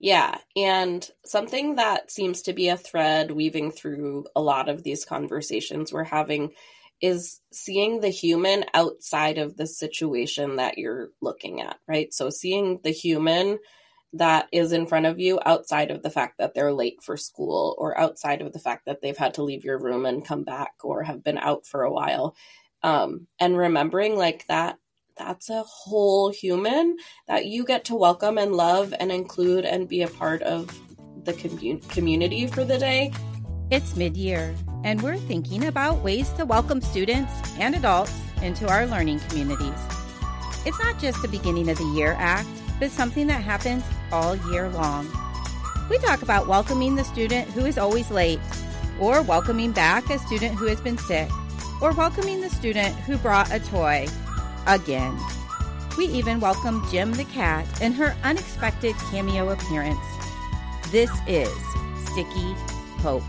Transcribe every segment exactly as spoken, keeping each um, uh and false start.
Yeah, and something that seems to be a thread weaving through a lot of these conversations we're having is seeing the human outside of the situation that you're looking at, right? So seeing the human that is in front of you outside of the fact that they're late for school or outside of the fact that they've had to leave your room and come back or have been out for a while. Um, and remembering like that that's a whole human that you get to welcome and love and include and be a part of the commun- community for the day. It's mid-year, and we're thinking about ways to welcome students and adults into our learning communities. It's not just a beginning of the year act, but something that happens all year long. We talk about welcoming the student who is always late, or welcoming back a student who has been sick, or welcoming the student who brought a toy. Again. We even welcomed Jim the cat in her unexpected cameo appearance. This is Sticky Hope.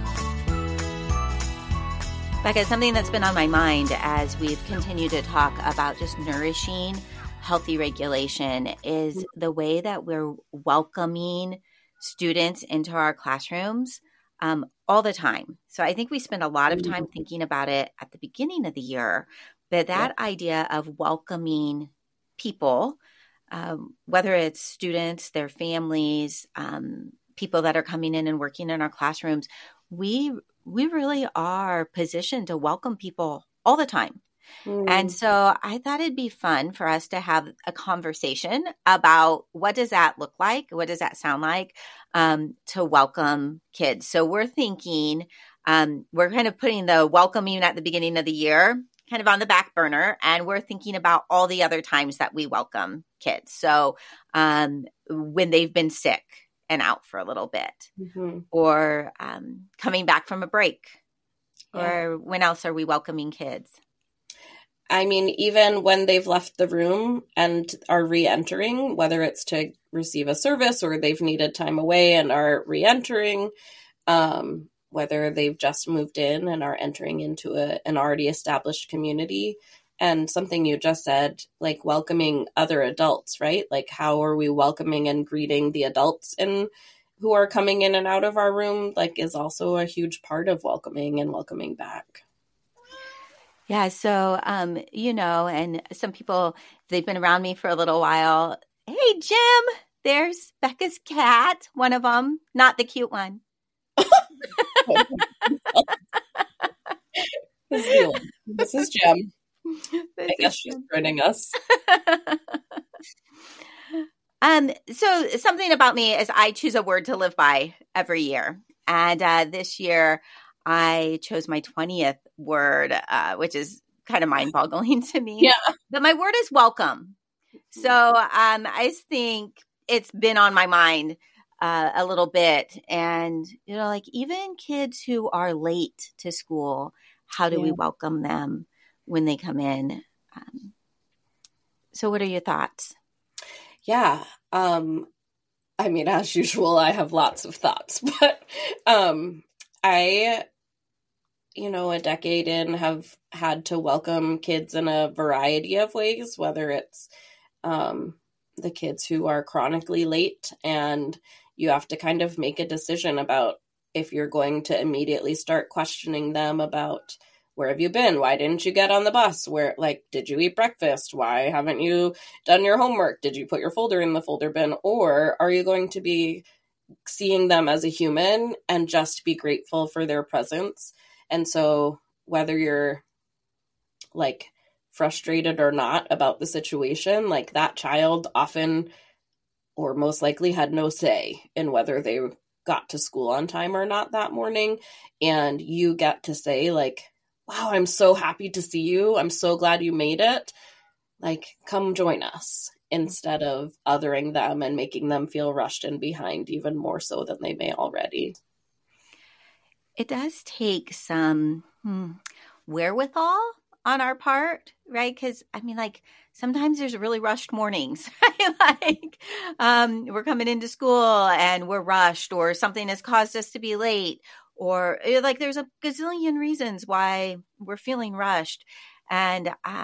Becca, something that's been on my mind as we've continued to talk about just nourishing healthy regulation is the way that we're welcoming students into our classrooms um, all the time. So I think we spend a lot of time thinking about it at the beginning of the year. But that yeah. idea of welcoming people, um, whether it's students, their families, um, people that are coming in and working in our classrooms, we we really are positioned to welcome people all the time. Mm. And so I thought it'd be fun for us to have a conversation about what does that look like? What does that sound like um, to welcome kids? So we're thinking, um, we're kind of putting the welcoming at the beginning of the year kind of on the back burner, and we're thinking about all the other times that we welcome kids. So um, when they've been sick and out for a little bit, mm-hmm. or um, coming back from a break, yeah. or when else are we welcoming kids? I mean, even when they've left the room and are re-entering, whether it's to receive a service or they've needed time away and are re-entering, um, whether they've just moved in and are entering into a, an already established community. And something you just said, like welcoming other adults, right? Like how are we welcoming and greeting the adults in who are coming in and out of our room, like is also a huge part of welcoming and welcoming back. Yeah. So, um, you know, and some people, they've been around me for a little while. Hey, Jim, there's Becca's cat, one of them, not the cute one. this, is this is Jim. This I guess she's joining us. um. So something about me is I choose a word to live by every year, and uh, this year I chose my twentieth word, uh, which is kind of mind-boggling to me. Yeah. But my word is welcome. So um, I think it's been on my mind Uh, a little bit. And, you know, like even kids who are late to school, how do yeah. we welcome them when they come in? Um, so what are your thoughts? Yeah. Um, I mean, as usual, I have lots of thoughts, but um, I, you know, a decade in have had to welcome kids in a variety of ways, whether it's um, the kids who are chronically late and you have to kind of make a decision about if you're going to immediately start questioning them about where have you been? Why didn't you get on the bus? Where, like, did you eat breakfast? Why haven't you done your homework? Did you put your folder in the folder bin? Or are you going to be seeing them as a human and just be grateful for their presence? And so whether you're like frustrated or not about the situation, like that child often or most likely had no say in whether they got to school on time or not that morning. And you get to say like, wow, I'm so happy to see you. I'm so glad you made it. Like, come join us, instead of othering them and making them feel rushed and behind even more so than they may already. It does take some hmm, wherewithal on our part, right? Because, I mean, like, sometimes there's really rushed mornings, right? Like, um, we're coming into school and we're rushed, or something has caused us to be late, or like there's a gazillion reasons why we're feeling rushed. And uh,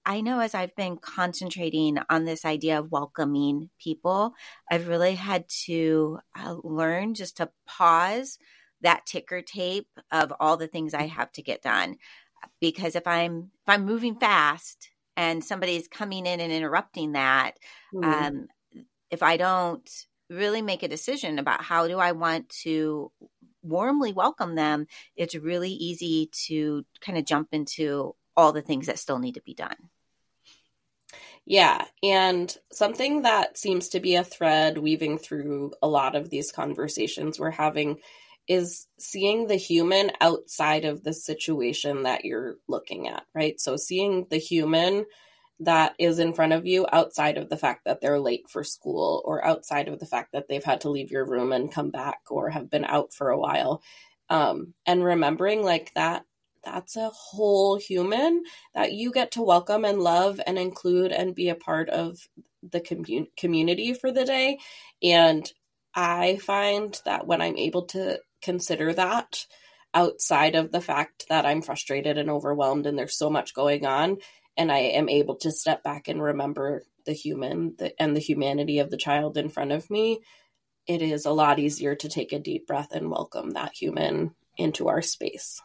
I know as I've been concentrating on this idea of welcoming people, I've really had to uh, learn just to pause that ticker tape of all the things I have to get done. Because if I'm if I'm moving fast and somebody's coming in and interrupting that, Mm. um, if I don't really make a decision about how do I want to warmly welcome them, it's really easy to kind of jump into all the things that still need to be done. Yeah. And something that seems to be a thread weaving through a lot of these conversations we're having is seeing the human outside of the situation that you're looking at, right? So seeing the human that is in front of you outside of the fact that they're late for school, or outside of the fact that they've had to leave your room and come back, or have been out for a while. Um, and remembering like that, that's a whole human that you get to welcome and love and include and be a part of the commun- community for the day. And I find that when I'm able to consider that outside of the fact that I'm frustrated and overwhelmed and there's so much going on, and I am able to step back and remember the human the, and the humanity of the child in front of me, it is a lot easier to take a deep breath and welcome that human into our space.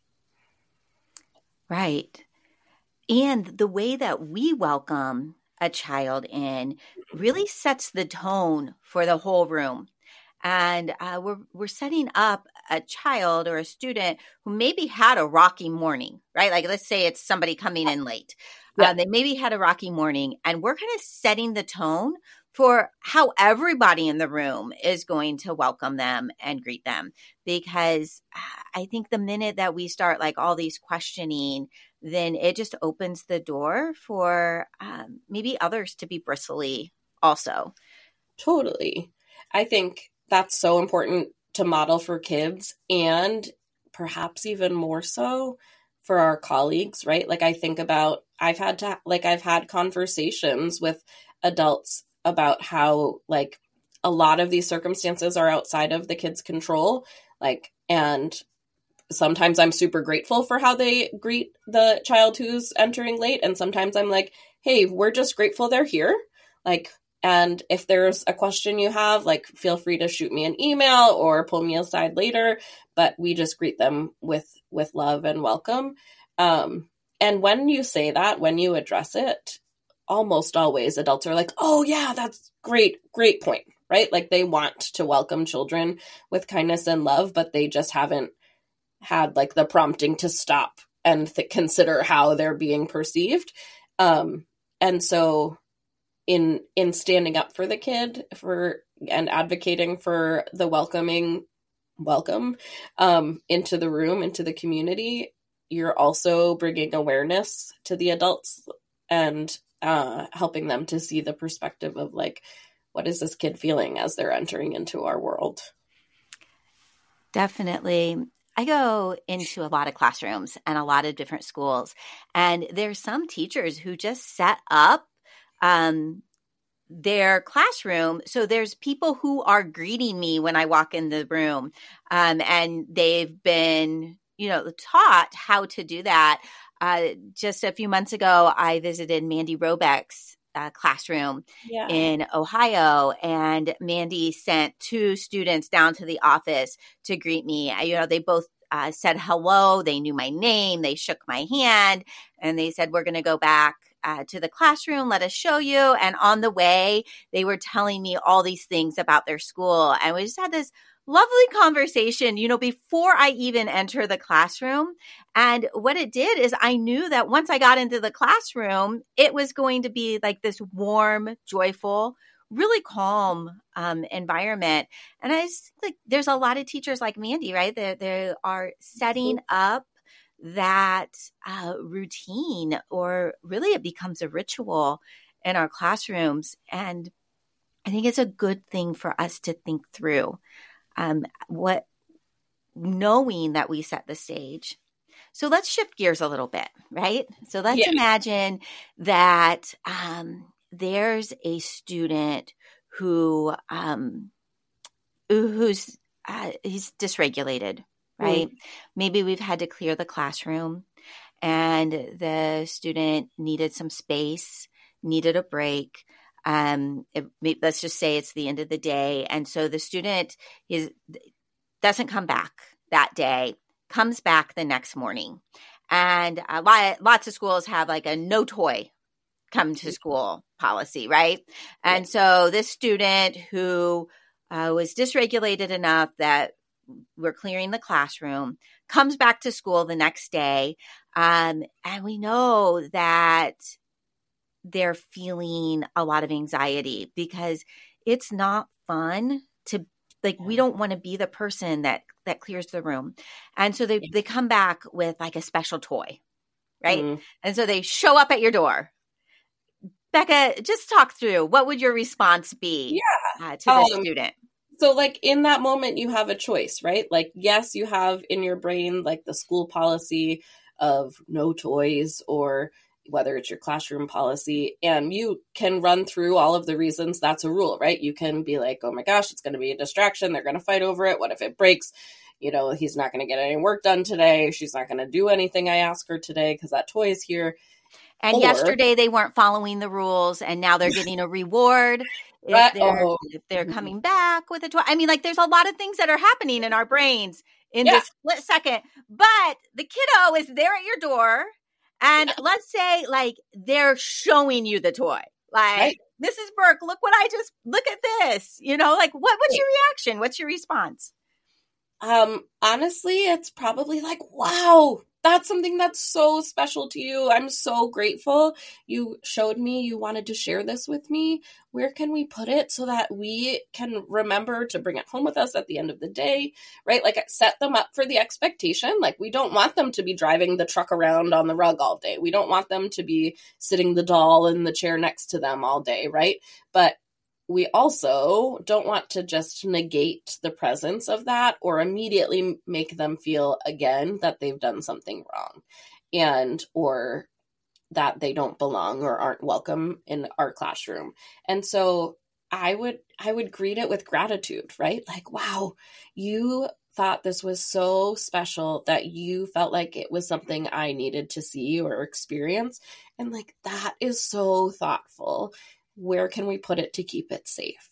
Right. And the way that we welcome a child in really sets the tone for the whole room. And uh, we're we're setting up a child or a student who maybe had a rocky morning, right? Like let's say it's somebody coming in late. Yeah. Uh, they maybe had a rocky morning, and we're kind of setting the tone for how everybody in the room is going to welcome them and greet them. Because I think the minute that we start like all these questioning, then it just opens the door for um, maybe others to be bristly also. Totally. I think that's so important to model for kids, and perhaps even more so for our colleagues, right? Like I think about, I've had to, like I've had conversations with adults about how like a lot of these circumstances are outside of the kids' control. Like, and sometimes I'm super grateful for how they greet the child who's entering late. And sometimes I'm like, hey, we're just grateful they're here. Like, and if there's a question you have, like, feel free to shoot me an email or pull me aside later, but we just greet them with, with love and welcome. Um, and when you say that, when you address it, almost always adults are like, oh yeah, that's great, great point, right? Like they want to welcome children with kindness and love, but they just haven't had like the prompting to stop and th- consider how they're being perceived. Um, and so in, in standing up for the kid for, and advocating for the welcoming welcome, um, into the room, into the community, you're also bringing awareness to the adults and, uh, helping them to see the perspective of like, what is this kid feeling as they're entering into our world? Definitely. I go into a lot of classrooms and a lot of different schools, and there's some teachers who just set up um, their classroom. So there's people who are greeting me when I walk in the room, um, and they've been, you know, taught how to do that. Uh, just a few months ago, I visited Mandy Robeck's uh, classroom Yeah. in Ohio, and Mandy sent two students down to the office to greet me. I, you know, they both uh, said hello. They knew my name. They shook my hand, and they said, "We're going to go back uh, to the classroom. Let us show you." And on the way, they were telling me all these things about their school, and we just had this lovely conversation, you know, before I even enter the classroom. And what it did is I knew that once I got into the classroom, it was going to be like this warm, joyful, really calm um, environment. And I just like, there's a lot of teachers like Mandy, right? They, they are setting up that uh, routine, or really it becomes a ritual in our classrooms. And I think it's a good thing for us to think through. Um, what knowing that we set the stage. So let's shift gears a little bit, right? So let's Yeah. imagine that um, there's a student who um, who's uh, he's dysregulated, right? Mm. Maybe we've had to clear the classroom, and the student needed some space, needed a break. Um, it, let's just say it's the end of the day. And so the student is doesn't come back that day, comes back the next morning. And a lot, lots of schools have like a no toy come to school policy, right? And so this student who uh, was dysregulated enough that we're clearing the classroom comes back to school the next day. Um, and we know that they're feeling a lot of anxiety because it's not fun to like, we don't want to be the person that, that clears the room. And so they, they come back with like a special toy, right? Mm. And so they show up at your door. Becca, just talk through, what would your response be yeah. uh, to um, the student? So like in that moment, you have a choice, right? Like, yes, you have in your brain, like the school policy of no toys, or whether it's your classroom policy, and you can run through all of the reasons that's a rule, right? You can be like, oh my gosh, it's going to be a distraction. They're going to fight over it. What if it breaks? You know, he's not going to get any work done today. She's not going to do anything I ask her today because that toy is here. And or, yesterday they weren't following the rules, and now they're getting a reward if they're, oh. if they're coming back with a toy. I mean, like, there's a lot of things that are happening in our brains in yeah. this split second. But the kiddo is there at your door, and yeah. let's say, like, they're showing you the toy. Like, right. Missus Burke, look what I just, look at this. You know, like, what? what's right. your reaction? What's your response? Um, honestly, it's probably like, wow, that's something that's so special to you. I'm so grateful. You showed me you wanted to share this with me. Where can we put it so that we can remember to bring it home with us at the end of the day, right? Like, set them up for the expectation. Like, we don't want them to be driving the truck around on the rug all day. We don't want them to be sitting the doll in the chair next to them all day, right? But we also don't want to just negate the presence of that or immediately make them feel again that they've done something wrong and or that they don't belong or aren't welcome in our classroom. And so I would I would greet it with gratitude, right? Like, wow, you thought this was so special that you felt like it was something I needed to see or experience. And like, that is so thoughtful. Where can we put it to keep it safe?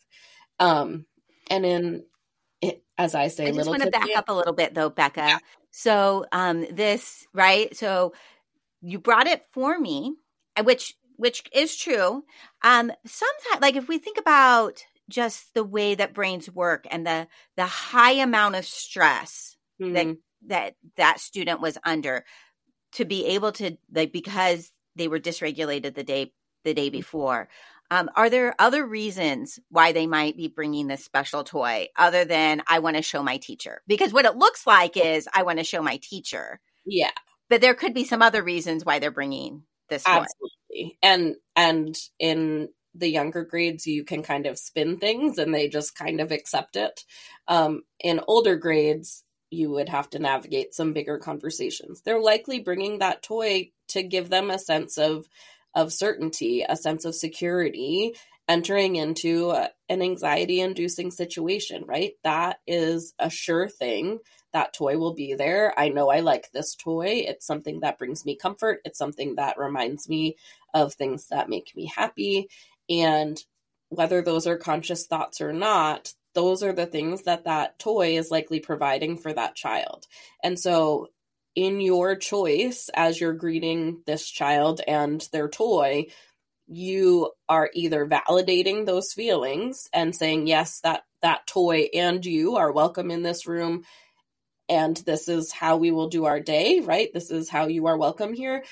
Um, and in, it, as I say, I just want to back up a little bit though, Becca. Yeah. So um, this, right? So you brought it for me, which which is true. Um, sometimes, like if we think about just the way that brains work and the the high amount of stress mm-hmm. that that that student was under, to be able to, like, because they were dysregulated the day the day before. Um, are there other reasons why they might be bringing this special toy other than I want to show my teacher? Because what it looks like is I want to show my teacher. Yeah. But there could be some other reasons why they're bringing this toy. Absolutely. And, and in the younger grades, you can kind of spin things and they just kind of accept it. Um, in older grades, you would have to navigate some bigger conversations. They're likely bringing that toy to give them a sense of of certainty, a sense of security, entering into a, an anxiety-inducing situation, right? That is a sure thing. That toy will be there. I know I like this toy. It's something that brings me comfort. It's something that reminds me of things that make me happy. And whether those are conscious thoughts or not, those are the things that that toy is likely providing for that child. And so in your choice, as you're greeting this child and their toy, you are either validating those feelings and saying, yes, that, that toy and you are welcome in this room. And this is how we will do our day, right? This is how you are welcome here.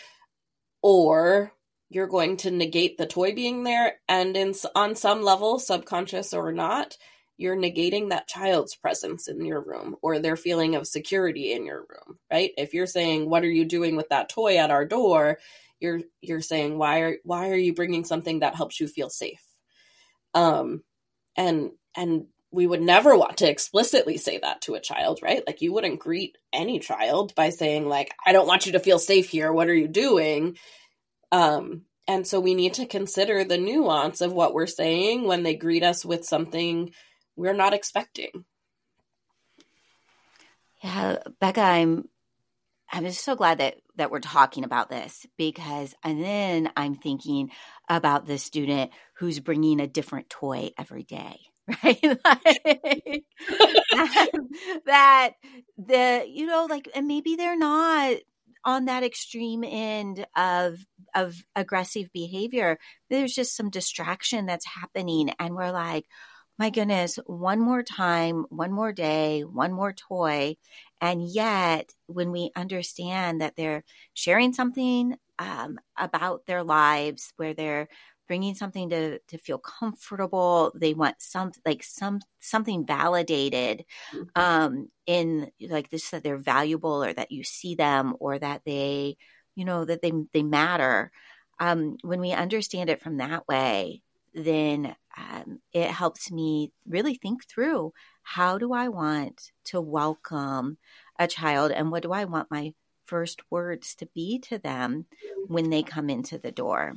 Or you're going to negate the toy being there. And in, on some level, subconscious or not, you're negating that child's presence in your room or their feeling of security in your room, right? If you're saying, what are you doing with that toy at our door? You're, you're saying, why are, why are you bringing something that helps you feel safe? Um, and, and we would never want to explicitly say that to a child, right? Like, you wouldn't greet any child by saying, like, I don't want you to feel safe here. What are you doing? Um, and so we need to consider the nuance of what we're saying when they greet us with something we're not expecting. Yeah, Becca, I'm I'm just so glad that that we're talking about this, because and then I'm thinking about the student who's bringing a different toy every day, right? Like, that the, you know, like, and maybe they're not on that extreme end of of aggressive behavior. There's just some distraction that's happening, and we're like, my goodness, one more time, one more day, one more toy. And yet, when we understand that they're sharing something um, about their lives, where they're bringing something to to feel comfortable, they want some like some something validated um, in like this, that they're valuable, or that you see them, or that they, you know, that they they matter. Um, when we understand it from that way, then um, it helps me really think through, how do I want to welcome a child, and what do I want my first words to be to them when they come into the door?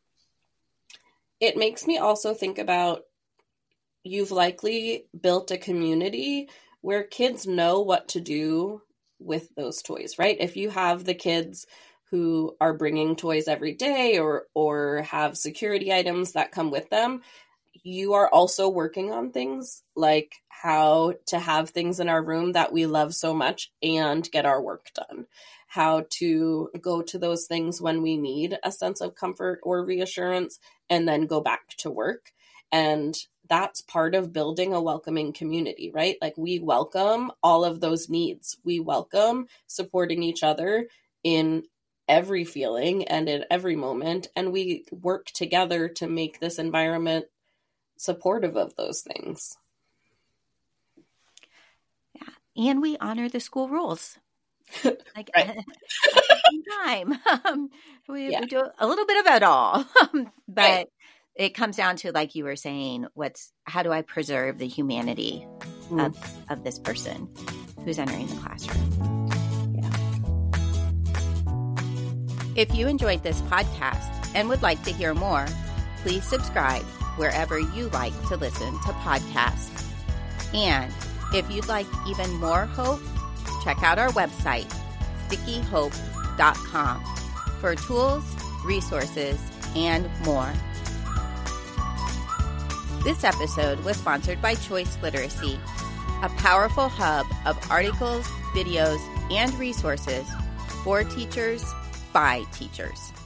It makes me also think about, you've likely built a community where kids know what to do with those toys, right? If you have the kids who are bringing toys every day, or or have security items that come with them, you are also working on things like how to have things in our room that we love so much and get our work done. How to go to those things when we need a sense of comfort or reassurance, and then go back to work. And that's part of building a welcoming community, right? Like, we welcome all of those needs. We welcome supporting each other in every feeling and in every moment. And we work together to make this environment supportive of those things. Yeah. And we honor the school rules. Like right. at, at the same time, um, we, yeah. we do a little bit of it all, but right. It comes down to, like you were saying, what's how do I preserve the humanity mm. of of this person who's entering the classroom? Yeah. If you enjoyed this podcast and would like to hear more, please subscribe wherever you like to listen to podcasts. And if you'd like even more hope, check out our website, sticky hope dot com, for tools, resources, and more. This episode was sponsored by Choice Literacy, a powerful hub of articles, videos, and resources for teachers by teachers.